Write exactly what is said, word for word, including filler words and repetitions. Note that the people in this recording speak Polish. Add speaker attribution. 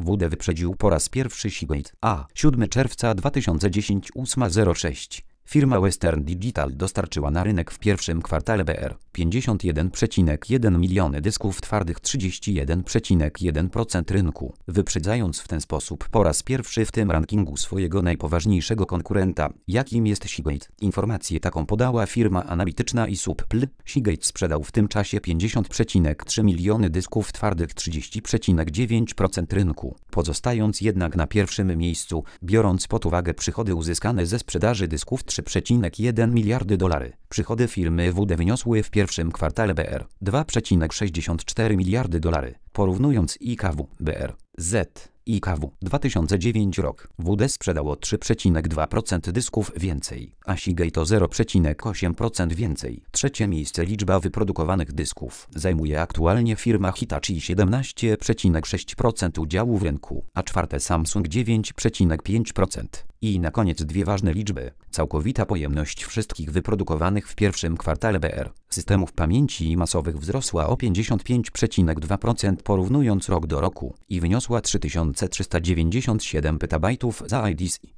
Speaker 1: W D wyprzedził po raz pierwszy Seagate, a siódmego czerwca dwa tysiące dziesiątego ósma zero sześć. Firma Western Digital dostarczyła na rynek w pierwszym kwartale B R pięćdziesiąt jeden przecinek jeden miliony dysków twardych, trzydzieści jeden przecinek jeden procent rynku, wyprzedzając w ten sposób po raz pierwszy w tym rankingu swojego najpoważniejszego konkurenta, jakim jest Seagate. Informację taką podała firma analityczna I S U P L. Seagate sprzedał w tym czasie pięćdziesiąt przecinek trzy miliony dysków twardych, trzydzieści przecinek dziewięć procent rynku, pozostając jednak na pierwszym miejscu, biorąc pod uwagę przychody uzyskane ze sprzedaży dysków trzy przecinek jeden miliardy dolarów. Przychody firmy W D wyniosły w pierwszym kwartale B R dwa przecinek sześćdziesiąt cztery miliardy dolarów. Porównując I K W B R Z I K W dwa tysiące dziewiąty rok, W D sprzedało trzy przecinek dwa procent dysków więcej, a Seagate o zero przecinek osiem procent więcej. Trzecie miejsce liczba wyprodukowanych dysków zajmuje aktualnie firma Hitachi siedemnaście przecinek sześć procent udziału w rynku, a czwarte Samsung dziewięć przecinek pięć procent. I na koniec dwie ważne liczby. Całkowita pojemność wszystkich wyprodukowanych w pierwszym kwartale B R systemów pamięci masowych wzrosła o pięćdziesiąt pięć przecinek dwa procent porównując rok do roku i wyniosła trzy tysiące trzysta dziewięćdziesiąt siedem petabajtów za I D C.